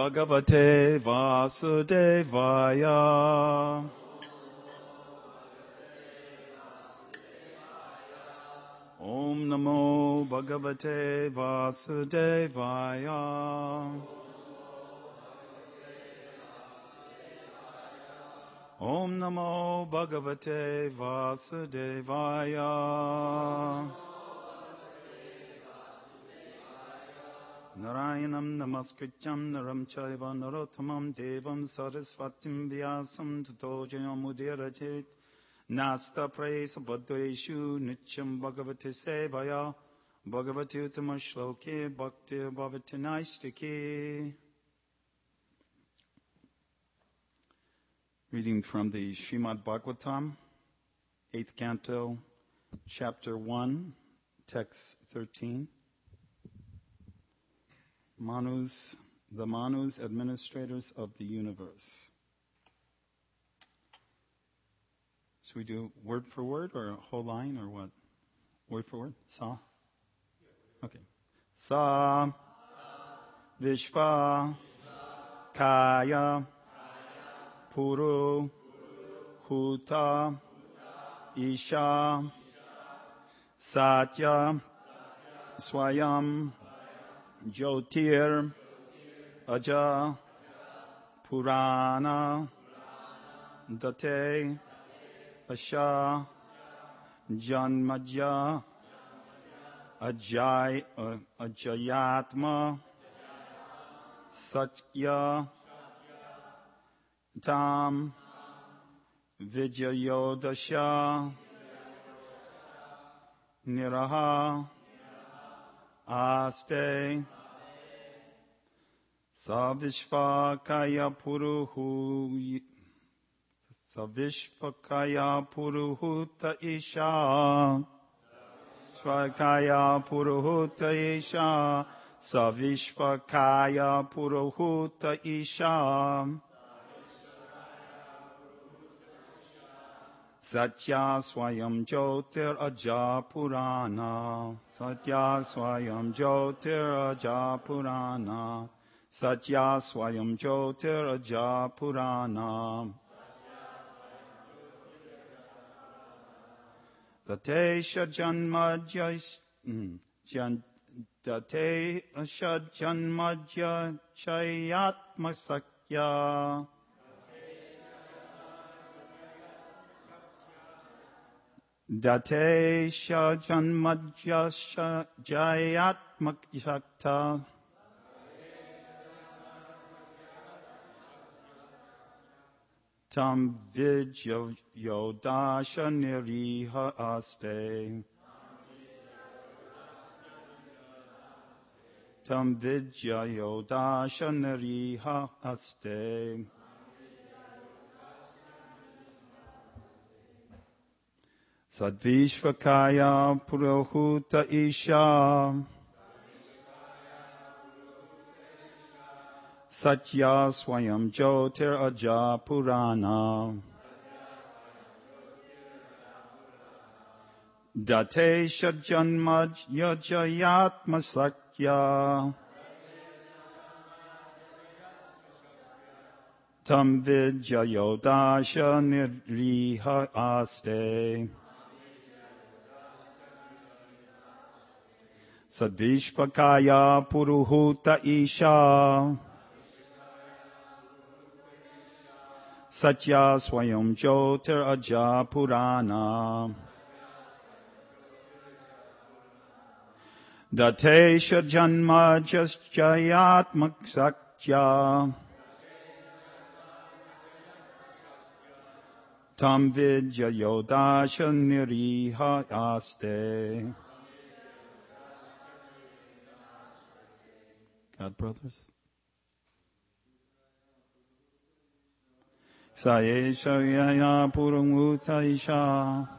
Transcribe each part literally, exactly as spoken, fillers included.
Bhagavate Vasudevaya. Om Namo Bhagavate Vasudevaya. Om Namo Bhagavate Vasudevaya. Narayanam Namaskrityam Naram Chaiva Narottamam Devam Saraswatim Vyasam Tato Jayamudirajit Nasta Presa Badreshu Nityam Bhagavati Sevaya Bhagavati Uttama Shloke Bhakti Bhavati Naistiki. Reading from the Srimad Bhagavatam, eighth Canto, Chapter one, Text thirteen. Manus, the Manus, administrators of the universe. Should we do word for word or a whole line or what? Word for word? Sa? Okay. Sa Vishva Kaya Puru Huta Isha Satya Swayam Jyotir Aja Purana Date Asha Janmadya Ajay uh, Ajayatma Satya Tam Vijayodasha Niraha Aste Savishvakaya Puruhu Savishvakaya Puruhuta Isha Svakaya Puruhuta Isha Savishvakaya Puruhuta Isha Satya Swayam Jyotir Aja Purana Satya Swayam Jyotir Aja Purana Satya Swayam Jyotir Aja Purana Datesha Janmadya Datesha Janmadya Chayatma Sakya Datesha Janmadya Jayatmak Shakta Tam Vijya Yodasha Niriha Aste Tam Vijya Yodasha Niriha Aste Sadvishvakaya Purohuta Isha Satya Swayam Jyotir Aja Purana Datesha Janmad Yajayatma Sakya Tam Vidya Yodasha Niriha Aste Sadvishvakaya Puruhuta Isha Satya Swayam Jyotir Aja Purana Datesha Janma Jayatmak Sakya Tam Vidya Yodasha Niriha Aste. God, brothers. Sayesha Yaya Purumuta Isha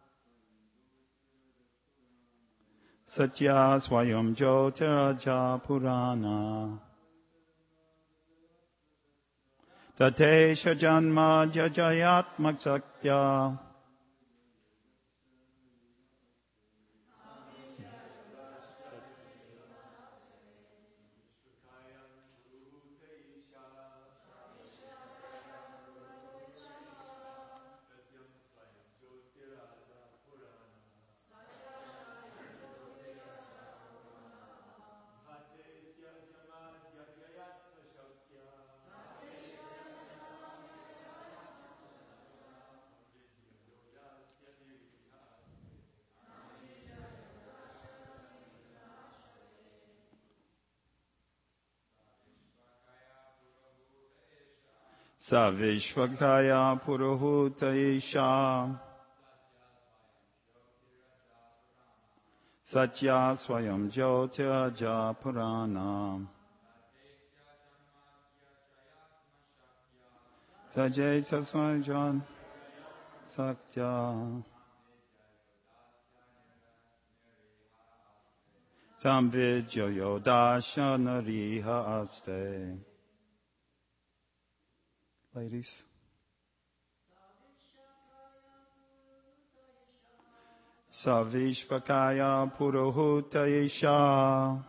Satya Swayam Jyotiraja Purana Tatesha Janma Jajayatmak Sakya Savishvakaya Puruhuta Isha Satya Swayam Jyotirja Purana Sajay Taswajan Satya Tam Vidya Dasha Nariha Aste. Ladies. Savishvakaya Purohuta Isha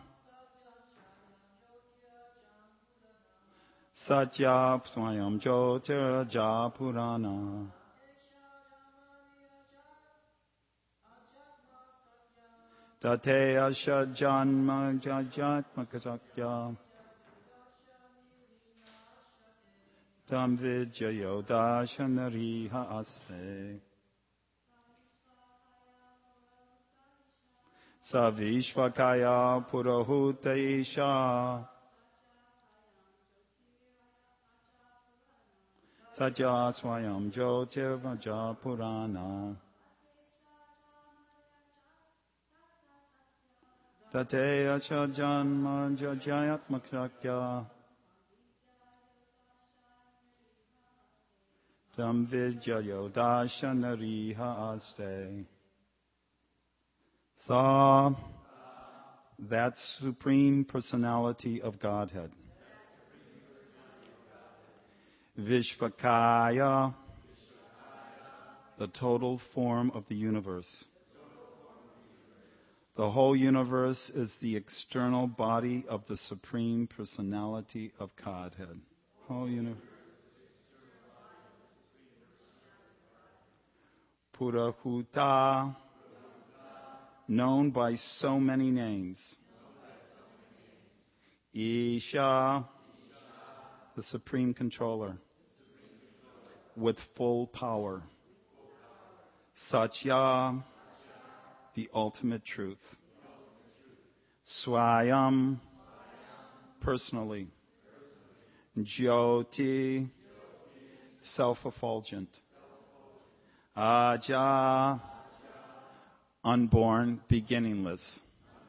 Satya Swayam Jyotirja Purana Tate Asha Janma Jajatmaka Sakya Tam Vidya Yodashanariha Ase Savishvakaya Purohuta Isha Satya Swayam Jyotirvaja Purana Tate Asha Janma Jajayatmakshakya Tam Vidya Yodashanariha Aste. Sa, that Supreme Personality of Godhead. Vishvakaya, the total form of the universe. The whole universe is the external body of the Supreme Personality of Godhead. Whole universe. Purahuta, known by so many names. Isha, the Supreme Controller, with full power. Satya, the ultimate truth. Swayam, personally. Jyoti, self-effulgent. Aja, unborn, beginningless.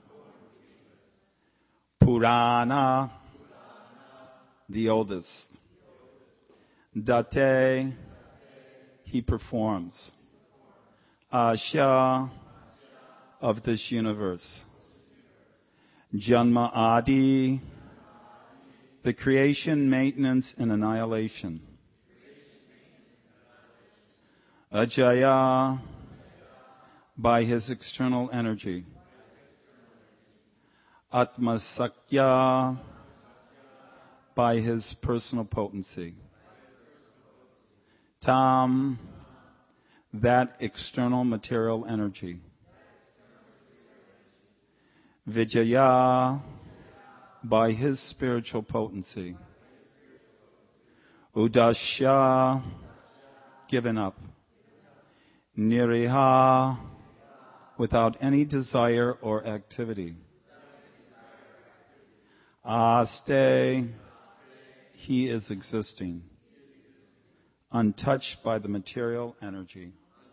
Purana, the oldest. Date, he performs. Asha, of this universe. Janma Adi, the creation, maintenance, and annihilation. Ajaya, by his external energy. Atmasakya, by his personal potency. Tam, that external material energy. Vijaya, by his spiritual potency. Udasya, given up. Niriha, without any desire or activity. Aste, he is existing, untouched by the material energy.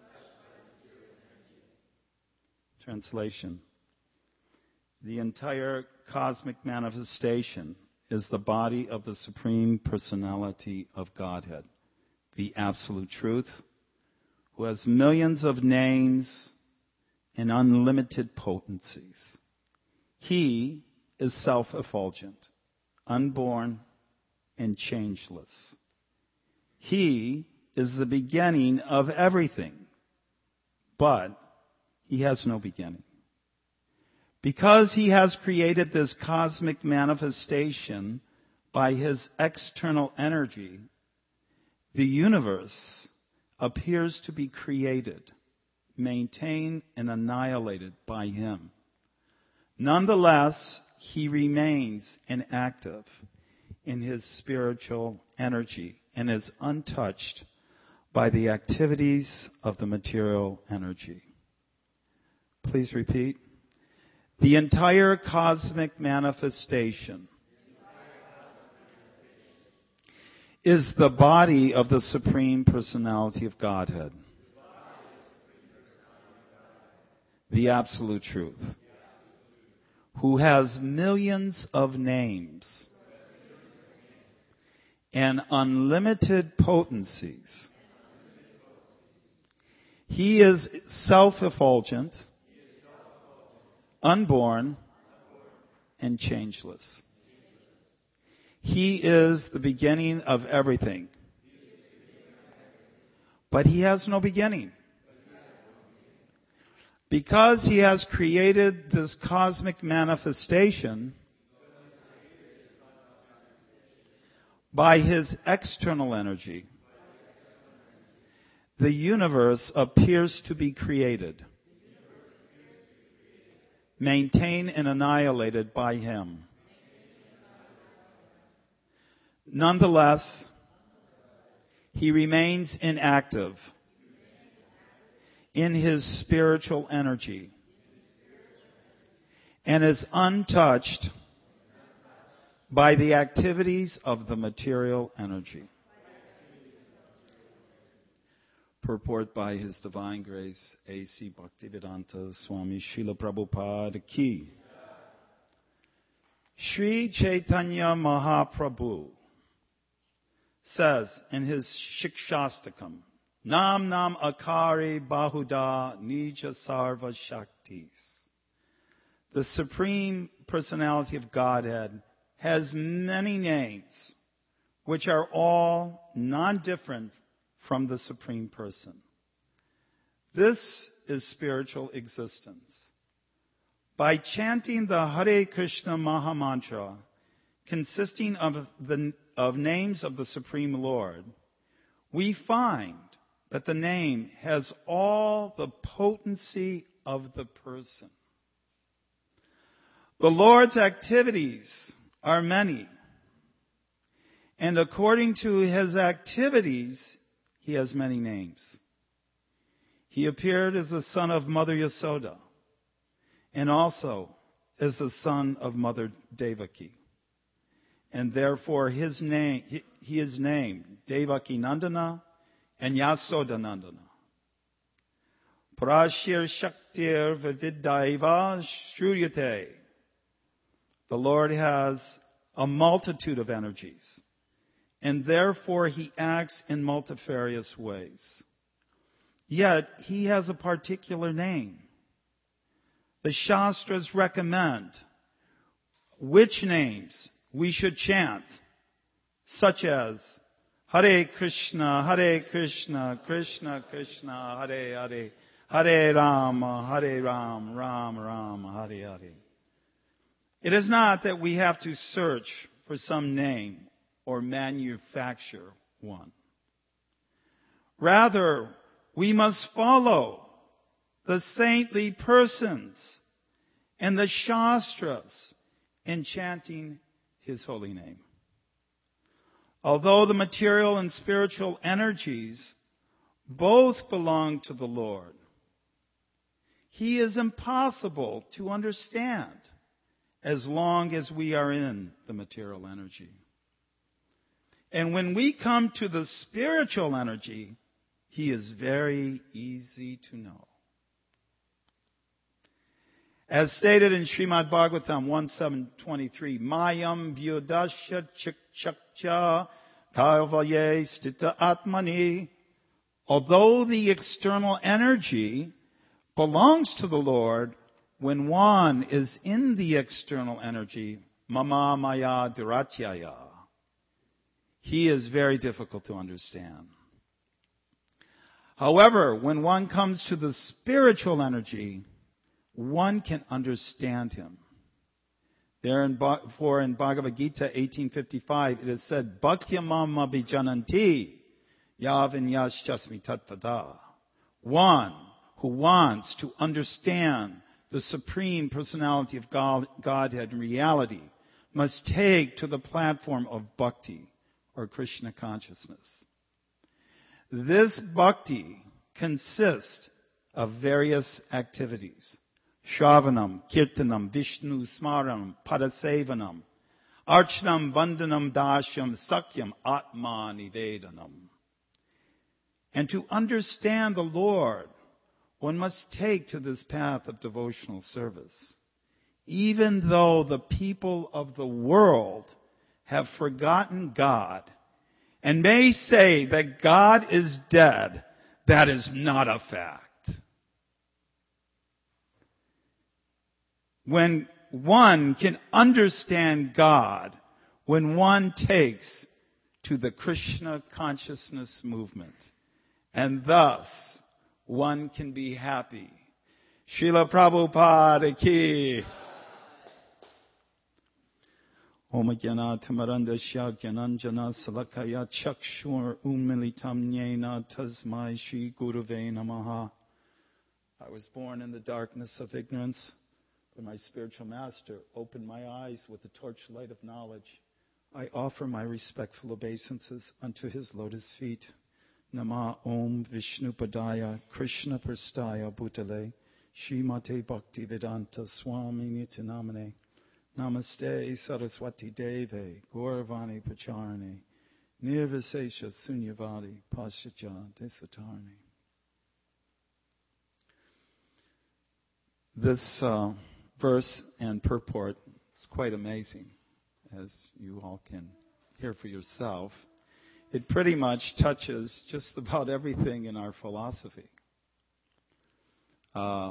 Translation. The entire cosmic manifestation is the body of the Supreme Personality of Godhead, the Absolute Truth, who has millions of names and unlimited potencies. He is self-effulgent, unborn, and changeless. He is the beginning of everything, but he has no beginning. Because he has created this cosmic manifestation by his external energy, the universe appears to be created, maintained, and annihilated by him. Nonetheless, he remains inactive in his spiritual energy and is untouched by the activities of the material energy. Please repeat. The entire cosmic manifestation is the body of the Supreme Personality of Godhead, the Absolute Truth, who has millions of names and unlimited potencies. He is self-effulgent, unborn, and changeless. He is the beginning of everything. But he has no beginning. Because he has created this cosmic manifestation by his external energy, the universe appears to be created, maintained and annihilated by him. Nonetheless, he remains inactive in his spiritual energy and is untouched by the activities of the material energy. Purport by His Divine Grace, A C Bhaktivedanta Swami Srila Prabhupada Ki. Sri Chaitanya Mahaprabhu says in his Shikshastakam, Nam Nam Akari Bahuda Nija Sarva Shaktis. The Supreme Personality of Godhead has many names, which are all non-different from the Supreme Person. This is spiritual existence. By chanting the Hare Krishna Mahamantra, consisting of the of names of the Supreme Lord, we find that the name has all the potency of the person. The Lord's activities are many, and according to his activities, he has many names. He appeared as the son of Mother Yasoda, and also as the son of Mother Devaki. And therefore his name, he, he is named Devaki Nandana and Yasoda Nandana. Parashir Shaktir Vividdaiva Shruyate. The Lord has a multitude of energies, and therefore he acts in multifarious ways. Yet he has a particular name. The Shastras recommend which names we should chant, such as Hare Krishna, Hare Krishna, Krishna Krishna, Hare Hare, Hare Rama, Hare Ram, Ram Ram, Hare Hare. It is not that we have to search for some name or manufacture one. Rather, we must follow the saintly persons and the Shastras in chanting his holy name. Although the material and spiritual energies both belong to the Lord, he is impossible to understand as long as we are in the material energy. And when we come to the spiritual energy, he is very easy to know. As stated in Srimad Bhagavatam one seven twenty-three, Mayam vyudasya chikchakcha kavaye stita atmani. Although the external energy belongs to the Lord, when one is in the external energy, mama maya duratyaya, he is very difficult to understand. However, when one comes to the spiritual energy, one can understand him. There in, for in Bhagavad Gita eighteen fifty-five, it is said, Bhaktyamam abhijananti yavinyashchasmi tatvada. One who wants to understand the Supreme Personality of God, Godhead in reality must take to the platform of bhakti, or Krishna consciousness. This bhakti consists of various activities. Shravanam, Kirtanam, Vishnu Smaranam, Padasevanam, Archnam Vandanam Dashyam Sakyam Atma Nivedanam. And to understand the Lord, one must take to this path of devotional service. Even though the people of the world have forgotten God and may say that God is dead, that is not a fact. When one can understand God, when one takes to the Krishna consciousness movement, and thus one can be happy. Srila Prabhupada ki. Om Jnana Tamarandasya Jnananjana Salakaya Chakshur Umilitam Nyena Tasmai Shri Gurave Namaha. I was born in the darkness of ignorance, but my spiritual master opened my eyes with the torchlight of knowledge. I offer my respectful obeisances unto his lotus feet. Nama Om Vishnupadaya Krishna Prastaya Bhutale Srimate Bhaktivedanta Swami Nityamane Namaste Saraswati Deve Gauravani Pacharane Nirvisesha Sunyavadi Paschacha Desatarne. This uh, verse and purport is quite amazing, as you all can hear for yourself. It pretty much touches just about everything in our philosophy. Uh,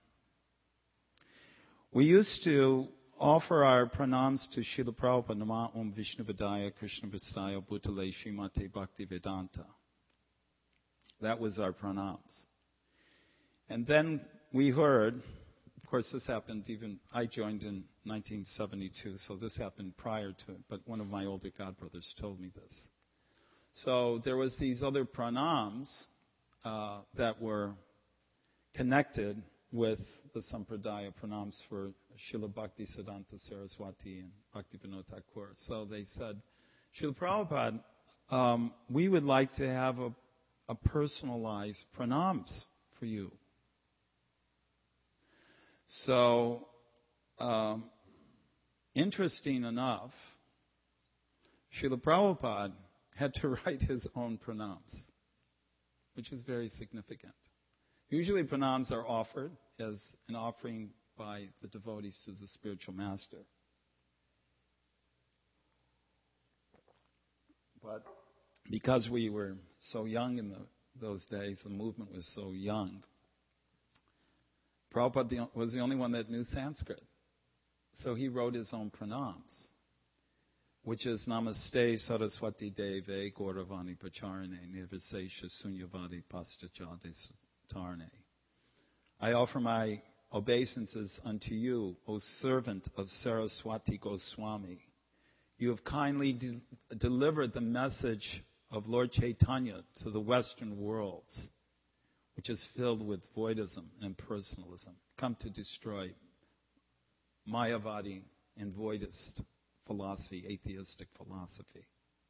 we used to offer our pranams to Srila Prabhupada, Nama Om Vishnuvadaya Krishna Prastaya Bhutale Srimate Bhaktivedanta. That was our pranams. And then we heard, of course this happened even, I joined in nineteen seventy-two, so this happened prior to it, but one of my older godbrothers told me this. So there was these other pranams uh, that were connected with the Sampradaya pranams for Srila Bhaktisiddhanta Saraswati and Bhaktivinoda Thakur. So they said, Srila Prabhupada, um, we would like to have a, a personalized pranams for you. So, um, interesting enough, Srila Prabhupada had to write his own pranams, which is very significant. Usually pranams are offered as an offering by the devotees to the spiritual master. But because we were so young in the, those days, the movement was so young, Prabhupada was the only one that knew Sanskrit. So he wrote his own pranams, which is Namaste Saraswati Deve Gauravani Pacharane Nirvisesha Sunyavadi Paschacha Tarne. I offer my obeisances unto you, O servant of Saraswati Goswami. You have kindly de- delivered the message of Lord Chaitanya to the Western worlds, which is filled with voidism and personalism, come to destroy Mayavadi and voidist philosophy, atheistic philosophy.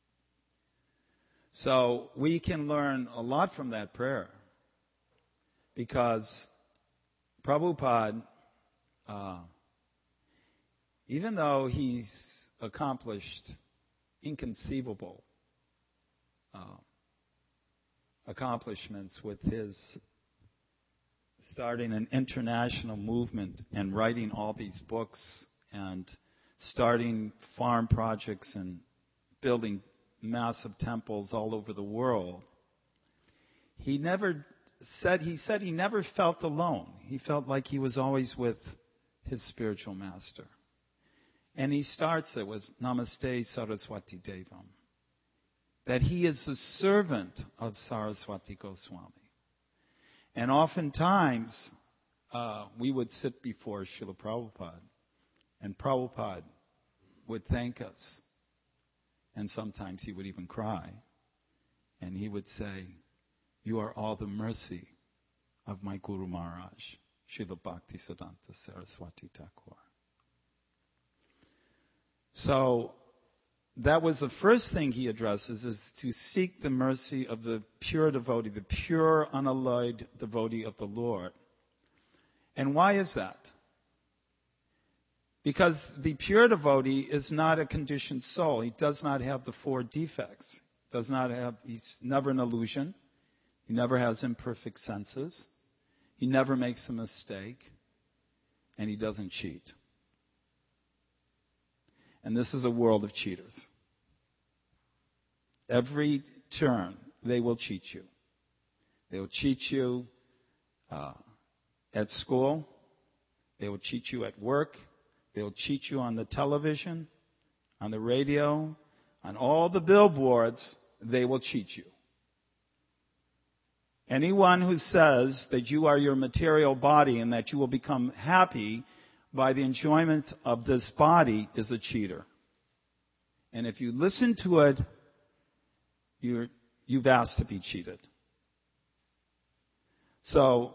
So we can learn a lot from that prayer, because Prabhupada, uh, even though he's accomplished inconceivable uh, accomplishments with his starting an international movement and writing all these books and starting farm projects and building massive temples all over the world, he never said, he said he never felt alone. He felt like he was always with his spiritual master. And he starts it with Namaste Saraswati Devam, that he is the servant of Saraswati Goswami. And oftentimes, uh, we would sit before Srila Prabhupada, and Prabhupada would thank us. And sometimes he would even cry. And he would say, you are all the mercy of my Guru Maharaj, Srila Bhaktisiddhanta Saraswati Thakur. So, that was the first thing he addresses, is to seek the mercy of the pure devotee, the pure, unalloyed devotee of the Lord. And why is that? Because the pure devotee is not a conditioned soul. He does not have the four defects. Does not have, he's never an illusion. He never has imperfect senses. He never makes a mistake. And he doesn't cheat. And this is a world of cheaters. Every turn, they will cheat you. They will cheat you uh, at school. They will cheat you at work. They will cheat you on the television, on the radio, on all the billboards. They will cheat you. Anyone who says that you are your material body and that you will become happy by the enjoyment of this body is a cheater. And if you listen to it, you're, you've asked to be cheated. So,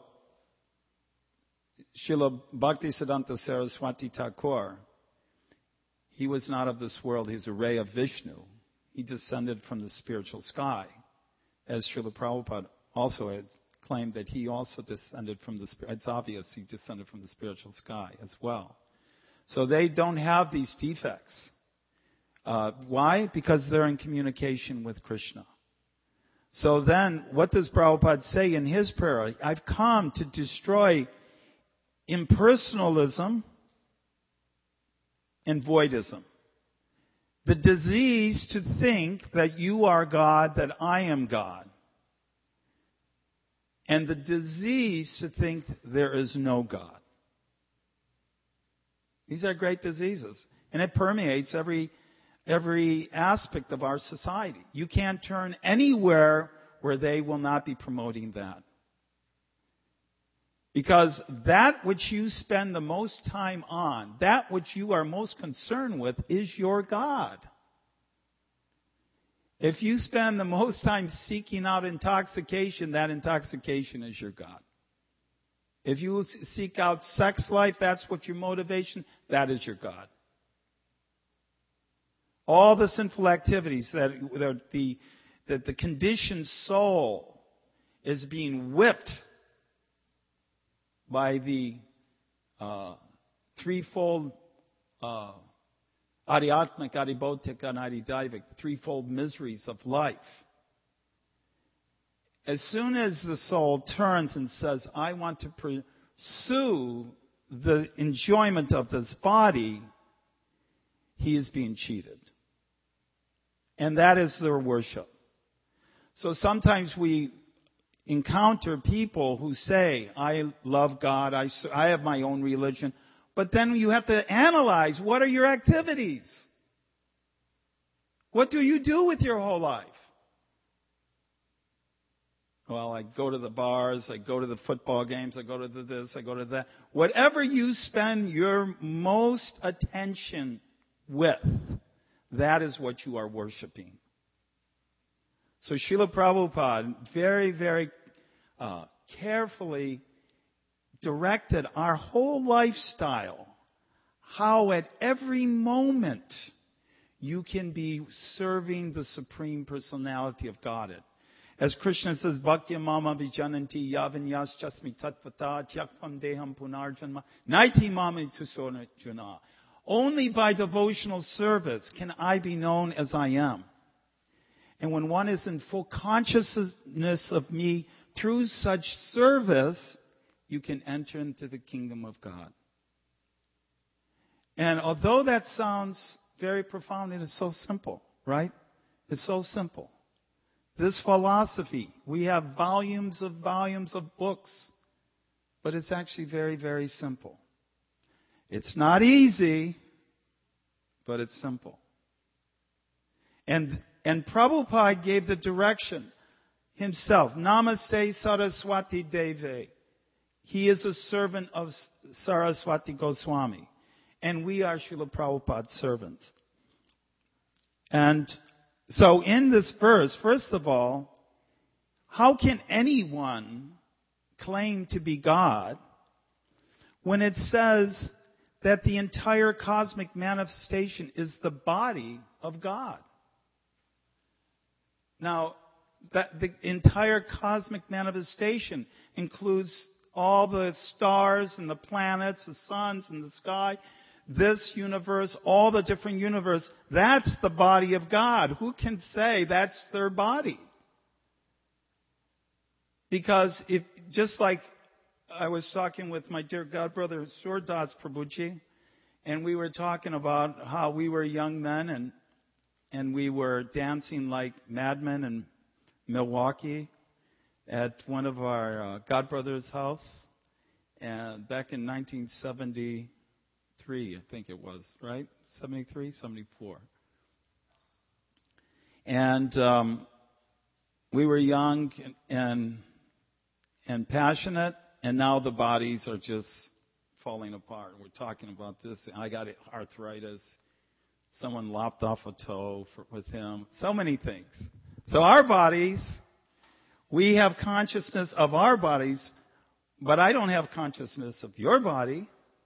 Srila Bhaktisiddhanta Saraswati Thakur, he was not of this world. He's a ray of Vishnu. He descended from the spiritual sky. As Srila Prabhupada also had claimed that he also descended from the spirit. It's obvious he descended from the spiritual sky as well. So they don't have these defects. Uh, why? Because they're in communication with Krishna. So then, what does Prabhupada say in his prayer? I've come to destroy impersonalism and voidism. The disease to think that you are God, that I am God. And the disease to think there is no God. These are great diseases. And it permeates every, every aspect of our society. You can't turn anywhere where they will not be promoting that. Because that which you spend the most time on, that which you are most concerned with, is your God. If you spend the most time seeking out intoxication, that intoxication is your God. If you seek out sex life, that's what your motivation, that is your God. All the sinful activities that, that the that the conditioned soul is being whipped by the uh, threefold uh, Adhyatmic, Adhibautic, and Adhidaivic, threefold miseries of life. As soon as the soul turns and says, I want to pursue the enjoyment of this body, he is being cheated. And that is their worship. So sometimes we encounter people who say, I love God, I, I have my own religion. But then you have to analyze, what are your activities? What do you do with your whole life? Well, I go to the bars, I go to the football games, I go to the this, I go to that. Whatever you spend your most attention with, that is what you are worshiping. So Srila Prabhupada very, very uh, carefully directed our whole lifestyle, how at every moment you can be serving the Supreme Personality of Godhead. As Krishna says, Bhaktya mama vijananti yavanyas chasmi tatvata tyakvam deham punarjanma naiti mama tusona juna. Only by devotional service can I be known as I am. And when one is in full consciousness of me through such service, you can enter into the kingdom of God. And although that sounds very profound, it is so simple, right? It's so simple. This philosophy, we have volumes of volumes of books, but it's actually very, very simple. It's not easy, but it's simple. And, and Prabhupada gave the direction himself. Namaste Saraswati Deve. He is a servant of Saraswati Goswami. And we are Srila Prabhupada's servants. And so in this verse, first of all, how can anyone claim to be God when it says that the entire cosmic manifestation is the body of God? Now, that the entire cosmic manifestation includes all the stars and the planets, the suns and the sky. this universe, all the different universe, that's the body of God. Who can say that's their body? Because if, just like I was talking with my dear godbrother Surdas Prabhuji, and we were talking about how we were young men and and we were dancing like madmen in Milwaukee at one of our uh, godbrothers' house, and back in nineteen seventy-three, I think it was, right? seventy-three, seventy-four. And um, we were young and, and and passionate, and now the bodies are just falling apart. We're talking about this. I got arthritis. Someone lopped off a toe for, with him. So many things. So our bodies, we have consciousness of our bodies, but I don't have consciousness of your body.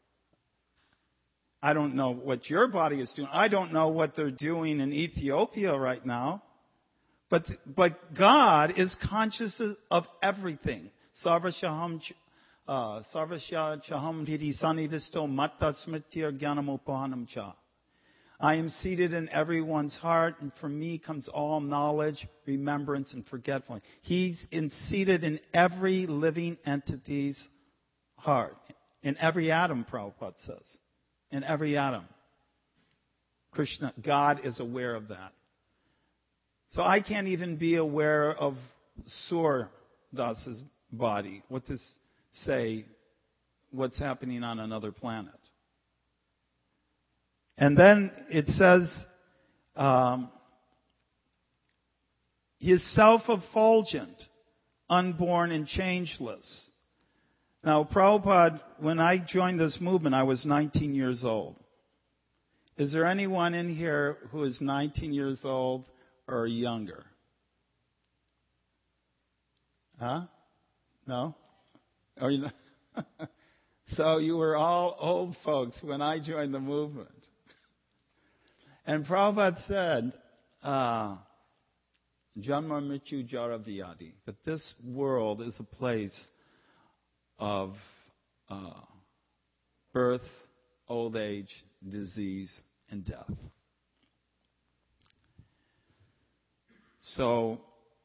I don't know what your body is doing. I don't know what they're doing in Ethiopia right now. But but God is conscious of everything. Sarvashaham uh, Sarvasya Chaham Hidisani Visto Matta Smritir Gyanamupahanam Cha. I am seated in everyone's heart, and from me comes all knowledge, remembrance, and forgetfulness. He's in, seated in every living entity's heart. In every atom, Prabhupada says. In every atom. Krishna, God is aware of that. So I can't even be aware of Sur Das's body. What to say, what's happening on another planet. And then it says, um, he is self-effulgent, unborn, and changeless. Now, Prabhupada, when I joined this movement, I was nineteen years old. Is there anyone in here who is nineteen years old or younger? Huh? No? Or you know? So you were all old folks when I joined the movement. And Prabhupada said, uh, Janma Mrityu Jara Vyadi, that this world is a place of uh, birth, old age, disease, and death. So,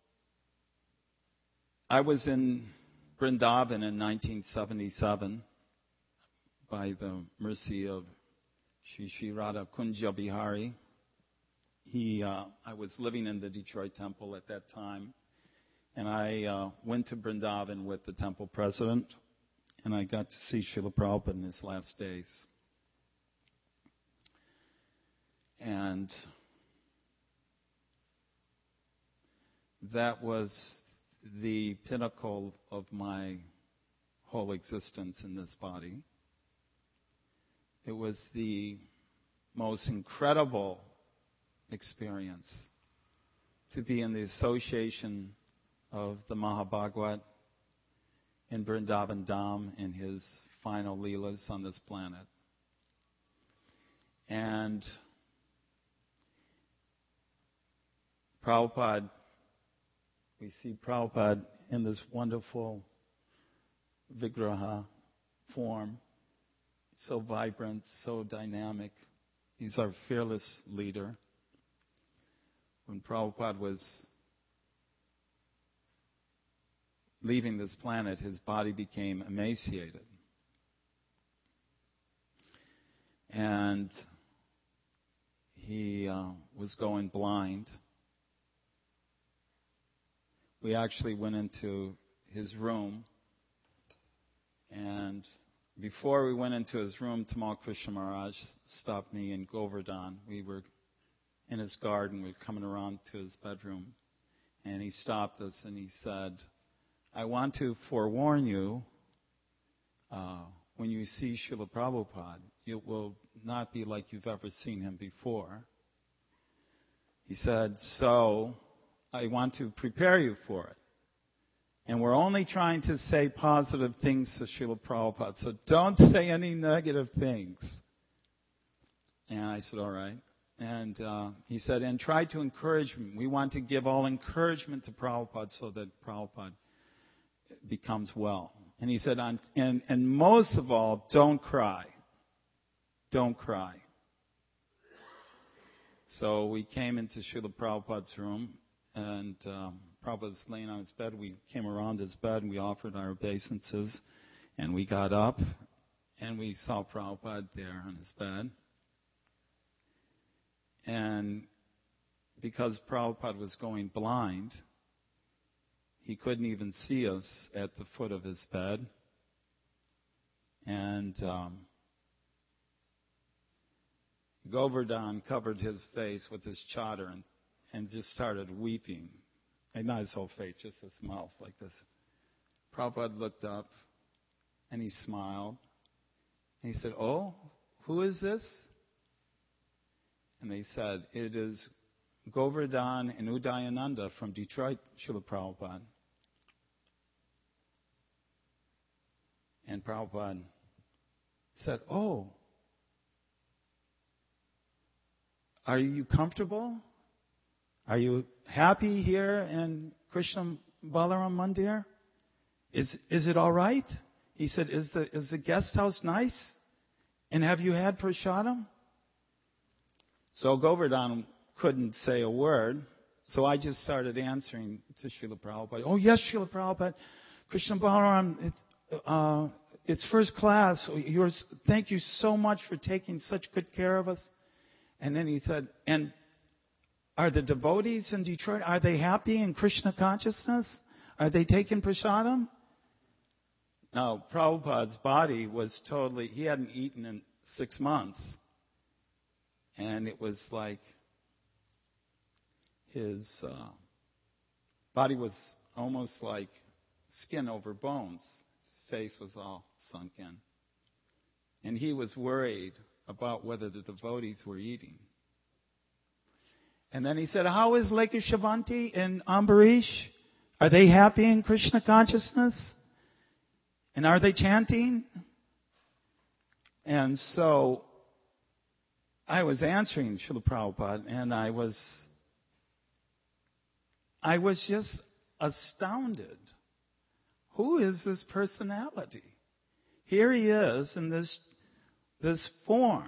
I was in Vrindavan in nineteen seventy-seven by the mercy of Shri Shri Radha Kunja Bihari. He, uh, I was living in the Detroit temple at that time, and I uh, went to Vrindavan with the temple president, and I got to see Srila Prabhupada in his last days. And that was the pinnacle of my whole existence in this body. It was the most incredible experience to be in the association of the Mahabhagavad in Vrindavan Dham in his final leelas on this planet. And Prabhupada, we see Prabhupada in this wonderful Vigraha form, so vibrant, so dynamic. He's our fearless leader. When Prabhupada was leaving this planet, his body became emaciated. And he uh, was going blind. We actually went into his room, and before we went into his room, Tamal Krishna Maharaj stopped me in Govardhan. We were in his garden. We were coming around to his bedroom, and he stopped us and he said, I want to forewarn you, uh, when you see Srila Prabhupada, it will not be like you've ever seen him before. He said, so I want to prepare you for it. And we're only trying to say positive things to Srila Prabhupada, so don't say any negative things. And I said, all right. And uh, he said, and try to encourage me. We want to give all encouragement to Prabhupada so that Prabhupada becomes well. And he said, and, and most of all, don't cry. don't cry. So we came into Srila Prabhupada's room, and um, Prabhupada's laying on his bed. We came around his bed, and we offered our obeisances, and we got up, and we saw Prabhupada there on his bed. And because Prabhupada was going blind, he couldn't even see us at the foot of his bed. And um, Govardhan covered his face with his chadar and, and just started weeping. And not his whole face, just his mouth like this. Prabhupada looked up and he smiled. And he said, "Oh, who is this?" And they said, "It is Govardhan and Udayananda from Detroit, Srila Prabhupada." And Prabhupada said, "Oh, are you comfortable? Are you happy here in Krishna Balaram Mandir? Is is it all right?" He said, "Is the is the guest house nice? And have you had prasadam?" So Govardhan couldn't say a word, so I just started answering to Srila Prabhupada. "Oh yes, Srila Prabhupada, Krishna Balaram, it's, uh, it's first class. Yours, thank you so much for taking such good care of us." And then he said, "And are the devotees in Detroit, are they happy in Krishna consciousness? Are they taking prasadam?" Now, Prabhupada's body was totally, he hadn't eaten in six months. And it was like his uh, body was almost like skin over bones. His face was all sunk in. And he was worried about whether the devotees were eating. And then he said, "How is Lake Shavanti and Ambarish? Are they happy in Krishna consciousness? And are they chanting?" And so I was answering Srila Prabhupada, and I was, I was just astounded. Who is this personality? Here he is in this, this form,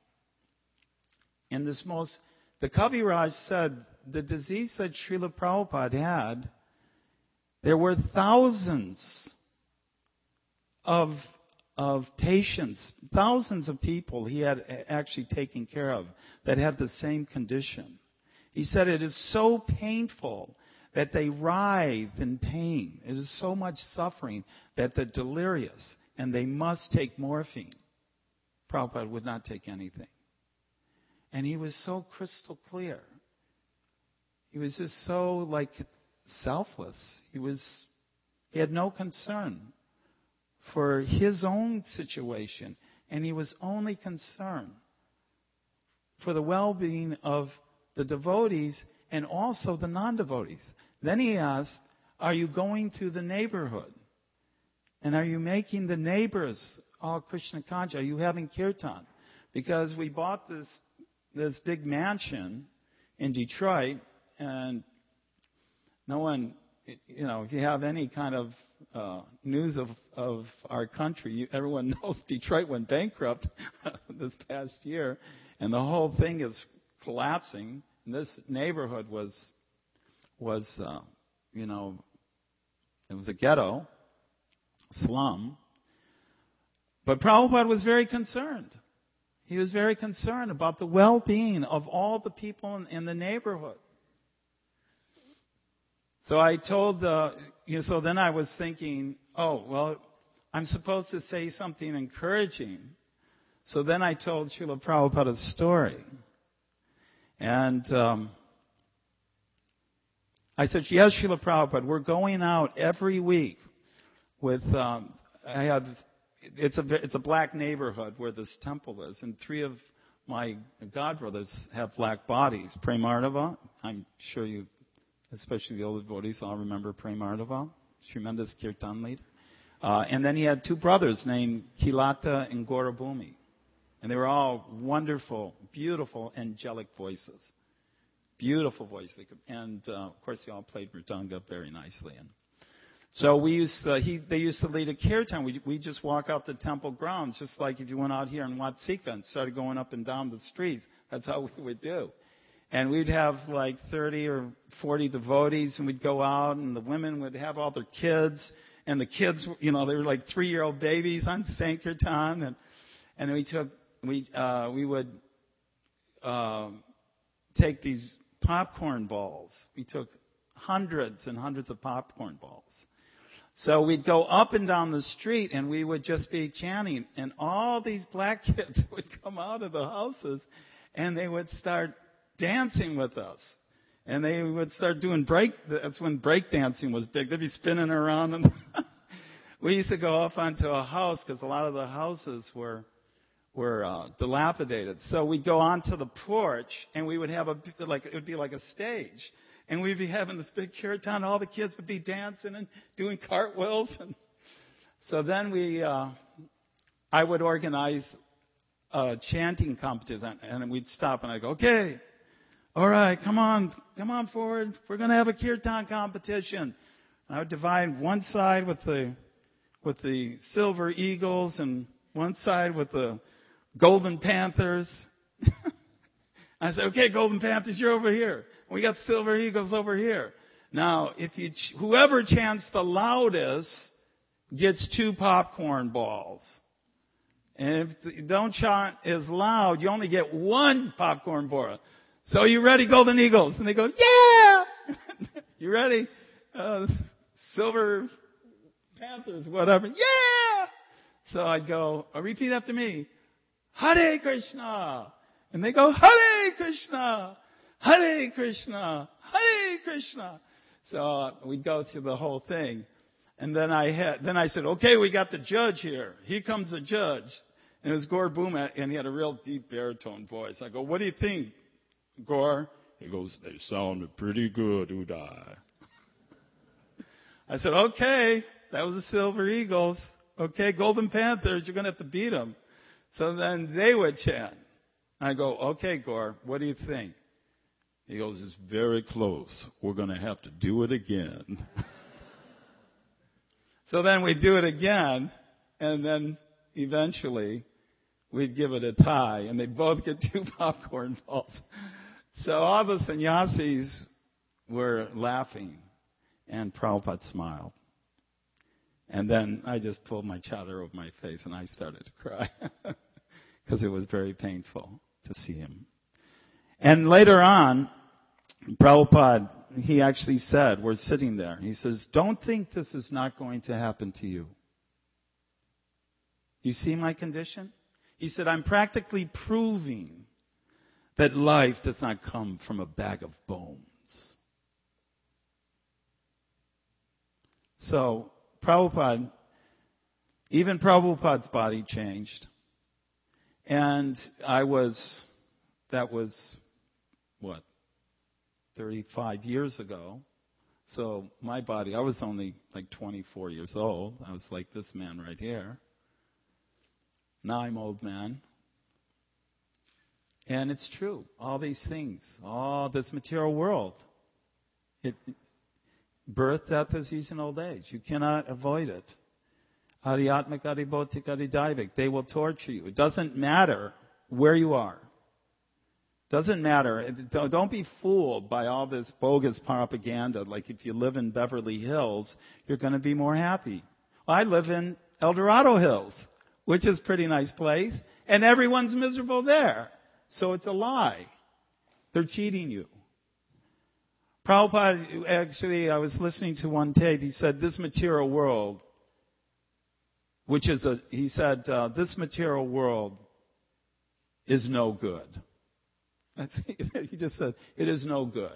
in this most, the Kaviraj said, the disease that Srila Prabhupada had, there were thousands of of patients, thousands of people he had actually taken care of that had the same condition. He said it is so painful that they writhe in pain. It is so much suffering that they're delirious and they must take morphine. Prabhupada would not take anything. And he was so crystal clear. He was just so like selfless. He was, he had no concern for his own situation, and he was only concerned for the well-being of the devotees and also the non-devotees. Then he asked, "Are you going through the neighborhood? And are you making the neighbors all Krishna conscious? Are you having kirtan?" Because we bought this this big mansion in Detroit, and no one, you know, if you have any kind of uh, news of, of our country, you, everyone knows Detroit went bankrupt this past year, and the whole thing is collapsing. And this neighborhood was, was uh, you know, it was a ghetto, slum. But Prabhupada was very concerned. He was very concerned about the well-being of all the people in, in the neighborhood. So I told the, you know, so then I was thinking, oh, well, I'm supposed to say something encouraging. So then I told Srila Prabhupada's story. And um, I said, "Yes, Srila Prabhupada, we're going out every week with, um, I have, it's a, it's a black neighborhood where this temple is, and three of my godbrothers have black bodies. Premartava, I'm sure you, especially the old devotees, all remember Premartava, tremendous kirtan leader. Uh, and then he had two brothers named Kilata and Gaurabhumi. And they were all wonderful, beautiful, angelic voices. Beautiful voices. And, uh, of course, they all played mridanga very nicely. And So we used to, he, they used to lead a kirtan. We, we just walk out the temple grounds, just like if you went out here in Watsika and started going up and down the streets. That's how we would do. And we'd have like thirty or forty devotees, and we'd go out, and the women would have all their kids, and the kids, you know, they were like three-year-old babies on Sankirtan, and and then we took, we uh, we would uh, take these popcorn balls. We took hundreds and hundreds of popcorn balls. So we'd go up and down the street, and we would just be chanting, and all these black kids would come out of the houses, and they would start dancing with us. And they would start doing break, that's when break dancing was big. They'd be spinning around. And we used to go off onto a house, because a lot of the houses were were uh, dilapidated. So we'd go onto the porch, and we would have a, like, it would be like a stage. And we'd be having this big kirtan. All the kids would be dancing and doing cartwheels. And so then we, uh, I would organize a chanting competition, and we'd stop, and I'd go, okay, all right, come on, come on forward. We're going to have a kirtan competition. And I would divide one side with the with the Silver Eagles and one side with the Golden Panthers. I said, okay, Golden Panthers, you're over here. We got Silver Eagles over here. Now, if you ch- whoever chants the loudest gets two popcorn balls. And if you don't chant as loud, you only get one popcorn ball. So you ready, Golden Eagles? And they go, yeah! You ready? Uh, Silver Panthers, whatever. Yeah! So I'd go, oh, repeat after me. Hare Krishna. And they go, Hare Krishna. Hare Krishna. Hare Krishna. So uh, we'd go through the whole thing. And then I had, then I said, okay, we got the judge here. Here comes the judge. And it was Gaur Bhuma, and he had a real deep baritone voice. I go, what do you think, Gaur? He goes, they sounded pretty good, Uday. I said, okay, that was the Silver Eagles. Okay, Golden Panthers, you're going to have to beat them. So then they would chant. I go, okay, Gaur, what do you think? He goes, it's very close. We're going to have to do it again. So then we'd do it again, and then eventually we'd give it a tie, and they'd both get two popcorn balls. So all the sannyasis were laughing, and Prabhupada smiled. And then I just pulled my chadar over my face, and I started to cry, because it was very painful to see him. And later on, Prabhupada, he actually said, we're sitting there, he says, don't think this is not going to happen to you. You see my condition? He said, I'm practically proving that life does not come from a bag of bones. So, Prabhupada, even Prabhupada's body changed. And I was, that was, what, thirty-five years ago. So my body, I was only like twenty-four years old. I was like this man right here. Now I'm old man. And it's true. All these things, all this material world, it, birth, death, disease, and old age. You cannot avoid it. Adhyatmik, adhibautik, adhidaivik. They will torture you. It doesn't matter where you are. Doesn't matter. Don't be fooled by all this bogus propaganda. Like if you live in Beverly Hills, you're going to be more happy. Well, I live in El Dorado Hills, which is a pretty nice place, and everyone's miserable there. So it's a lie. They're cheating you. Prabhupada, actually, I was listening to one tape. He said, this material world, which is a, he said, uh, this material world is no good. He just said, it is no good.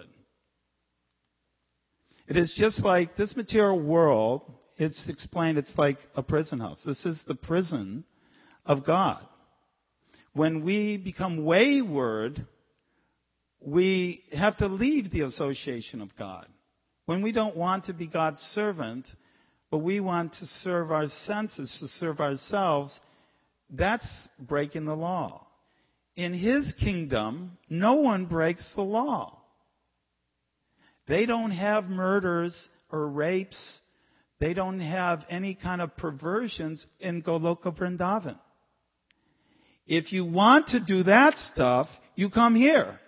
It is just like this material world, it's explained, it's like a prison house. This is the prison of God. When we become wayward, we have to leave the association of God. When we don't want to be God's servant, but we want to serve our senses, to serve ourselves, that's breaking the law. In His kingdom, no one breaks the law. They don't have murders or rapes. They don't have any kind of perversions in Goloka Vrindavan. If you want to do that stuff, you come here.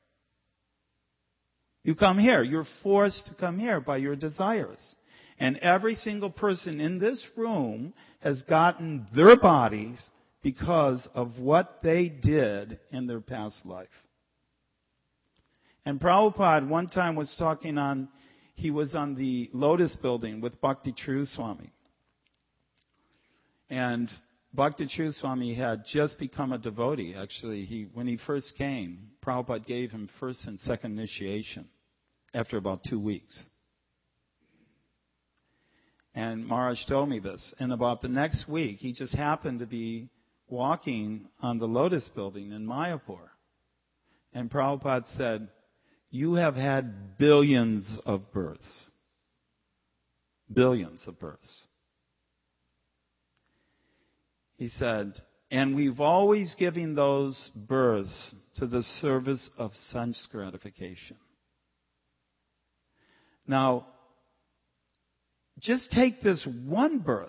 You come here. You're forced to come here by your desires. And every single person in this room has gotten their bodies because of what they did in their past life. And Prabhupada one time was talking on, he was on the Lotus building with Bhakti True Swami. And Bhakti True Swami had just become a devotee. Actually, he, when he first came, Prabhupada gave him first and second initiation after about two weeks. And Maharaj told me this. And about the next week, he just happened to be walking on the Lotus building in Mayapur. And Prabhupada said, "You have had billions of births. Billions of births." He said, "And we've always given those births to the service of sense gratification." Now, just take this one birth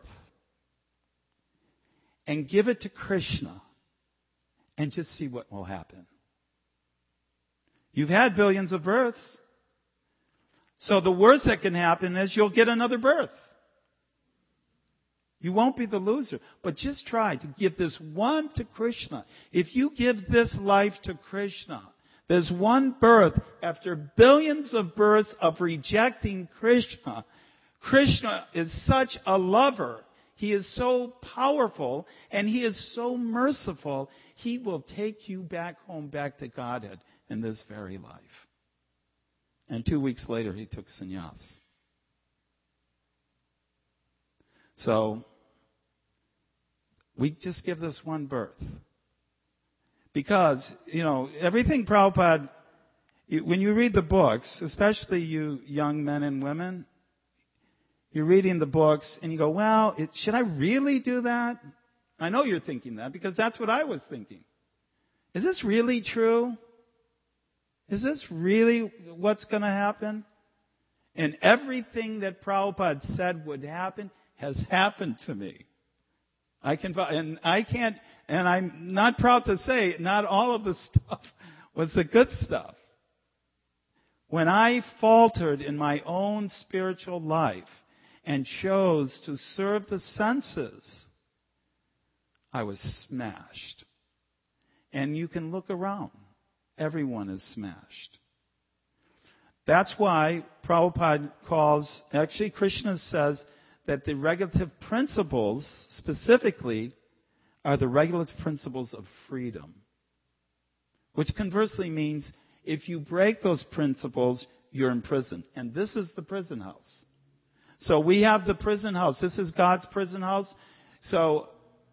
and give it to Krishna and just see what will happen. You've had billions of births. So the worst that can happen is you'll get another birth. You won't be the loser. But just try to give this one to Krishna. If you give this life to Krishna, there's one birth after billions of births of rejecting Krishna. Krishna is such a lover. He is so powerful and he is so merciful. He will take you back home, back to Godhead in this very life. And two weeks later, he took sannyas. So, we just give this one birth. Because, you know, everything Prabhupada, when you read the books, especially you young men and women, you're reading the books and you go, well, it, should I really do that? I know you're thinking that because that's what I was thinking. Is this really true? Is this really what's going to happen? And everything that Prabhupada said would happen has happened to me. I can, and I can't, and I'm not proud to say not all of the stuff was the good stuff. When I faltered in my own spiritual life and chose to serve the senses, I was smashed. And you can look around. Everyone is smashed. That's why Prabhupada calls, actually Krishna says that the regulative principles specifically are the regulative principles of freedom. Which conversely means if you break those principles, you're in prison. And this is the prison house. So we have the prison house. This is God's prison house. So,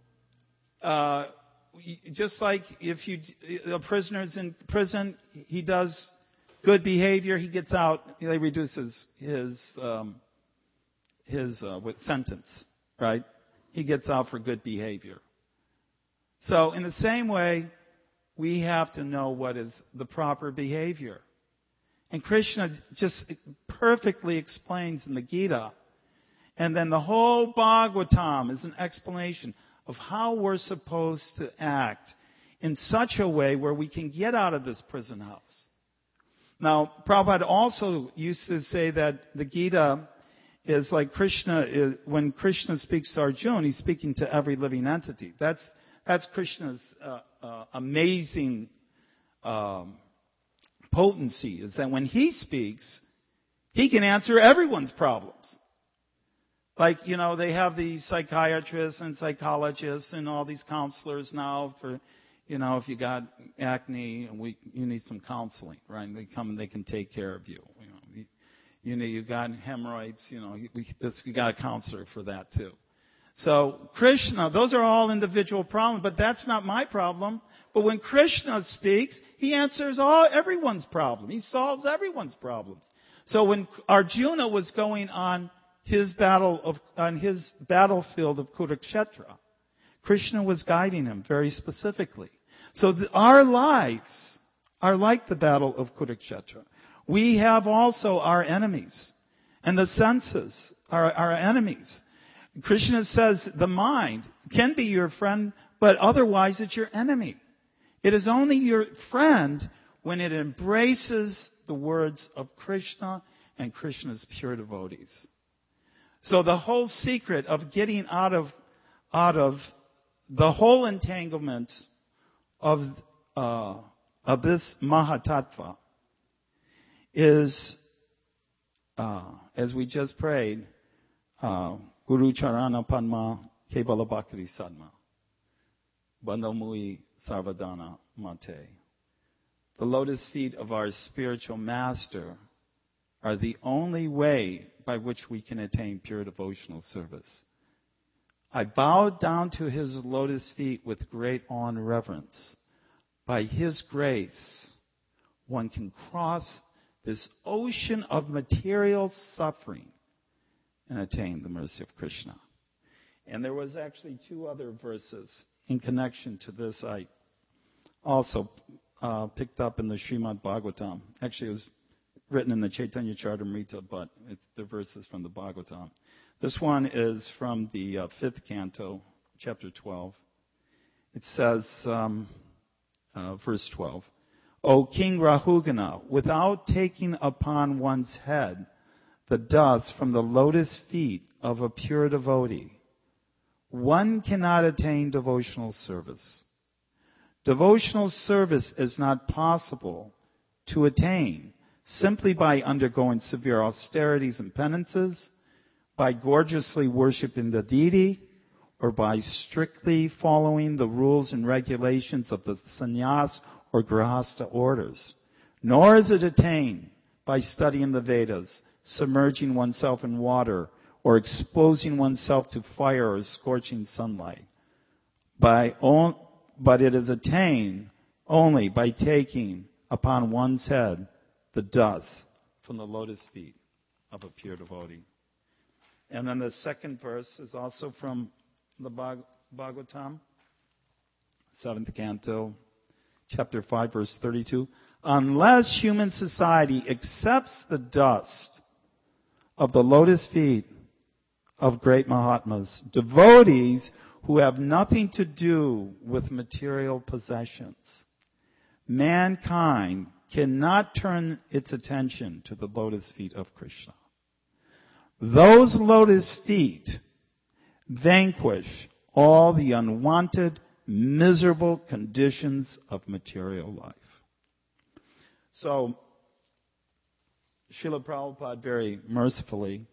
uh, just like if you, a prisoner's in prison, he does good behavior, he gets out, he reduces his, um, his, uh, with sentence, right? He gets out for good behavior. So in the same way, we have to know what is the proper behavior. And Krishna just perfectly explains in the Gita. And then the whole Bhagavatam is an explanation of how we're supposed to act in such a way where we can get out of this prison house. Now, Prabhupada also used to say that the Gita is like Krishna, is, when Krishna speaks to Arjuna, he's speaking to every living entity. That's, that's Krishna's uh, uh, amazing um, potency, is that when he speaks, he can answer everyone's problems. Like, you know, they have these psychiatrists and psychologists and all these counselors now for, you know, if you got acne and we, you need some counseling, right? And they come and they can take care of you. You know, you, you know, you got hemorrhoids, you know, we, this, you got a counselor for that too. So Krishna, those are all individual problems, but that's not my problem. But when Krishna speaks, he answers all everyone's problem. He solves everyone's problems. So when Arjuna was going on his battle of, on his battlefield of Kurukshetra, Krishna was guiding him very specifically. So the, our lives are like the battle of Kurukshetra. We have also our enemies. And the senses are our enemies. Krishna says the mind can be your friend, but otherwise it's your enemy. It is only your friend when it embraces the words of Krishna and Krishna's pure devotees. So the whole secret of getting out of, out of the whole entanglement of, uh, of this Mahatattva is, uh, as we just prayed, uh, Guru Charana Padma Kevala Bhakti Sadma Bandhamui Sarvadana Mate. The lotus feet of our spiritual master are the only way by which we can attain pure devotional service. I bowed down to his lotus feet with great awe and reverence. By his grace, one can cross this ocean of material suffering and attain the mercy of Krishna. And there was actually two other verses in connection to this I also uh, picked up in the Srimad Bhagavatam. Actually, it was written in the Chaitanya Charitamrita, but it's the verses from the Bhagavatam. This one is from the uh, fifth canto, chapter twelve. It says, um, uh, verse twelve, O King Rahugana, without taking upon one's head the dust from the lotus feet of a pure devotee, one cannot attain devotional service. Devotional service is not possible to attain simply by undergoing severe austerities and penances, by gorgeously worshiping the deity, or by strictly following the rules and regulations of the sannyas or grihastha orders. Nor is it attained by studying the Vedas, submerging oneself in water, or exposing oneself to fire or scorching sunlight. By on, but it is attained only by taking upon one's head the dust from the lotus feet of a pure devotee. And then the second verse is also from the Bhag- Bhagavatam, seventh canto, chapter five, verse thirty-two. Unless human society accepts the dust of the lotus feet of great Mahatmas, devotees who have nothing to do with material possessions, mankind cannot turn its attention to the lotus feet of Krishna. Those lotus feet vanquish all the unwanted, miserable conditions of material life. So, Srila Prabhupada very mercifully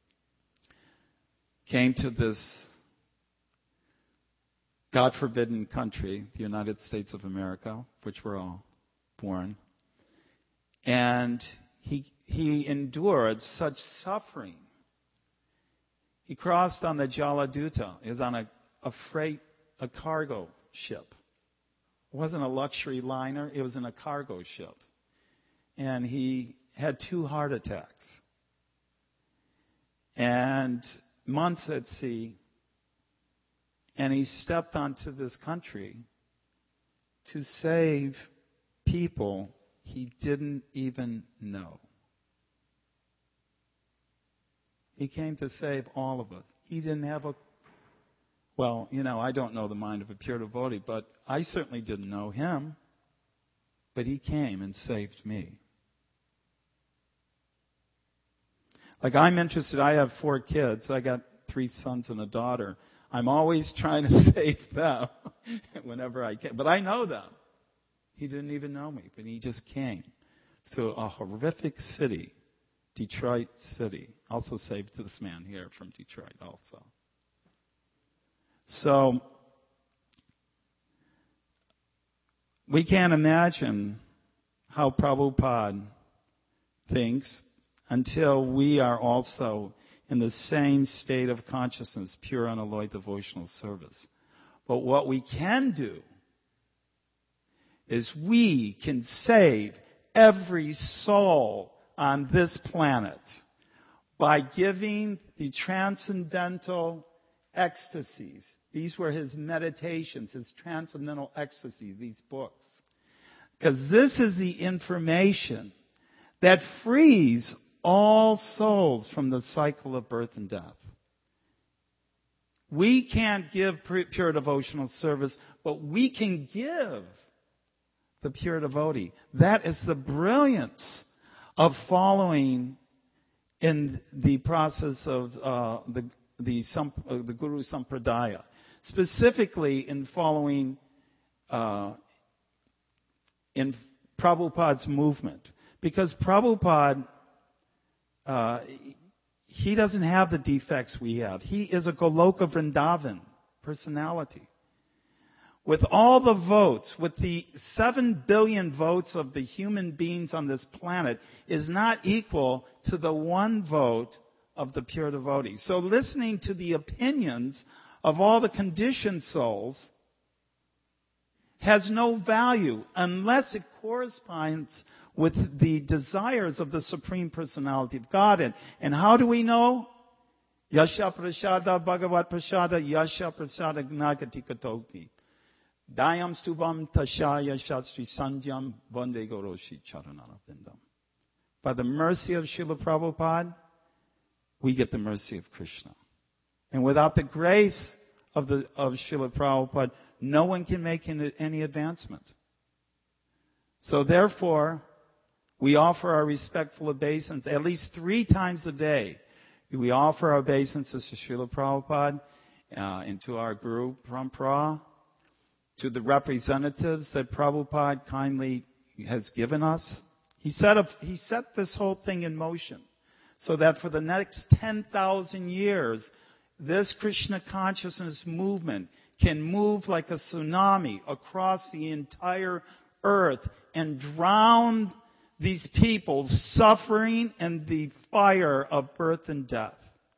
came to this God-forbidden country, the United States of America, which we're all born, and he, he endured such suffering. He crossed on the Jaladuta. He was on a, a freight, a cargo ship. It wasn't a luxury liner. It was in a cargo ship. And he had two heart attacks. And months at sea. And he stepped onto this country to save people he didn't even know. He came to save all of us. He didn't have a, well, you know, I don't know the mind of a pure devotee, but I certainly didn't know him. But he came and saved me. Like, I'm interested, I have four kids. I got three sons and a daughter. I'm always trying to save them whenever I can. But I know them. He didn't even know me, but he just came to a horrific city, Detroit City. Also saved this man here from Detroit also. So, we can't imagine how Prabhupada thinks until we are also in the same state of consciousness, pure unalloyed devotional service. But what we can do is we can save every soul on this planet by giving the transcendental ecstasies. These were his meditations, his transcendental ecstasy, these books. Because this is the information that frees all souls from the cycle of birth and death. We can't give pure devotional service, but we can give the pure devotee. That is the brilliance of following in the process of uh, the the, uh, the Guru Sampradaya, specifically in following uh, in Prabhupada's movement, because Prabhupada uh, he doesn't have the defects we have. He is a Goloka Vrindavan personality. With all the votes, with the seven billion votes of the human beings on this planet, is not equal to the one vote of the pure devotee. So listening to the opinions of all the conditioned souls has no value unless it corresponds with the desires of the Supreme Personality of Godhead. And how do we know? Yasha prasada bhagavat prasada yasha prasada gnagati katoki. Dayam stubam tashaya shastri sanjam vande goroshi charanarapindam. By the mercy of Srila Prabhupada, we get the mercy of Krishna. And without the grace of the of Srila Prabhupada, no one can make any advancement. So therefore, we offer our respectful obeisance at least three times a day. We offer our obeisances to Srila Prabhupada uh, and to our Guru Parampara, to the representatives that Prabhupada kindly has given us. He set, a, he set this whole thing in motion so that for the next ten thousand years, this Krishna consciousness movement can move like a tsunami across the entire earth and drown these people suffering in the fire of birth and death.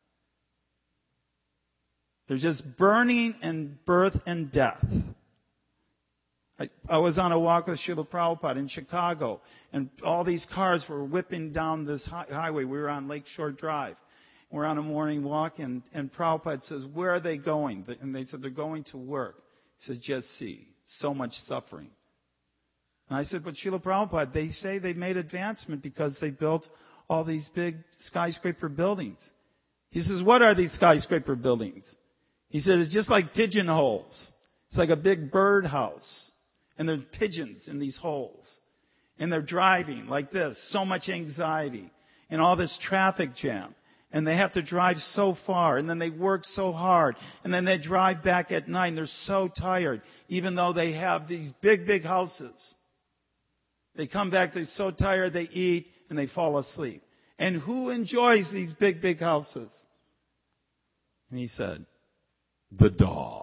They're just burning in birth and death. I, I was on a walk with Srila Prabhupada in Chicago, and all these cars were whipping down this hi- highway. We were on Lakeshore Drive. We're on a morning walk, and, and Prabhupada says, "Where are they going?" And they said, "They're going to work." He says, "Just see, so much suffering." And I said, "But Srila Prabhupada, they say they made advancement because they built all these big skyscraper buildings." He says, "What are these skyscraper buildings?" He said, "It's just like pigeonholes. It's like a big birdhouse. And there are pigeons in these holes. And they're driving like this, so much anxiety, and all this traffic jam. And they have to drive so far, and then they work so hard, and then they drive back at night, and they're so tired, even though they have these big, big houses. They come back, they're so tired, they eat, and they fall asleep. And who enjoys these big, big houses?" And he said, "The dog.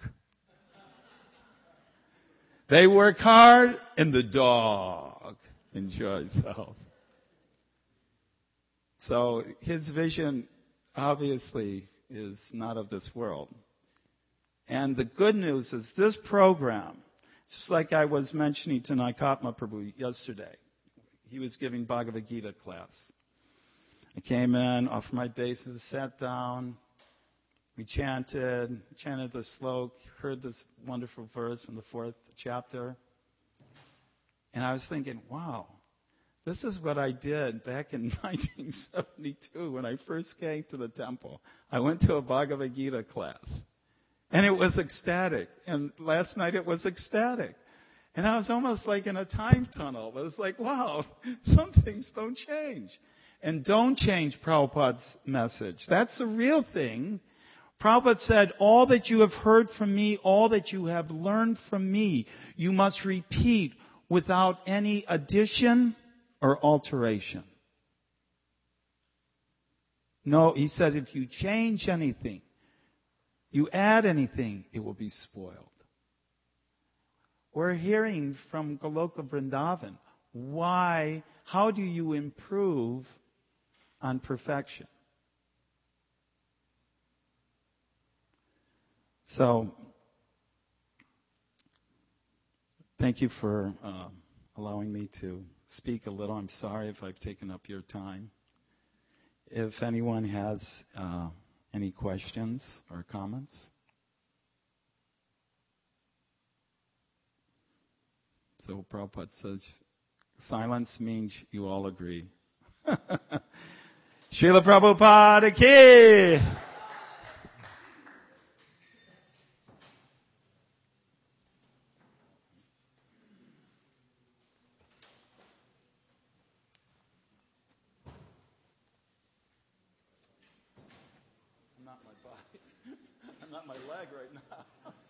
They work hard, and the dog enjoys health." So his vision, obviously, is not of this world. And the good news is this program, just like I was mentioning to Naikatma Prabhu yesterday, he was giving Bhagavad Gita class. I came in, offered my obeisance, sat down, we chanted, chanted the slok, heard this wonderful verse from the fourth chapter. And I was thinking, wow, this is what I did back in nineteen seventy-two when I first came to the temple. I went to a Bhagavad Gita class. And it was ecstatic. And last night it was ecstatic. And I was almost like in a time tunnel. It was like, wow, some things don't change. And don't change Prabhupada's message. That's the real thing. Prabhupada said, all that you have heard from me, all that you have learned from me, you must repeat without any addition or alteration. No, he said, if you change anything, you add anything, it will be spoiled. We're hearing from Goloka Vrindavan, why, how do you improve on perfection? So, thank you for uh, allowing me to speak a little. I'm sorry if I've taken up your time. If anyone has uh, any questions or comments. So Prabhupada says, silence means you all agree. Srila Prabhupada ki. I'm not my body. I'm not my leg right now.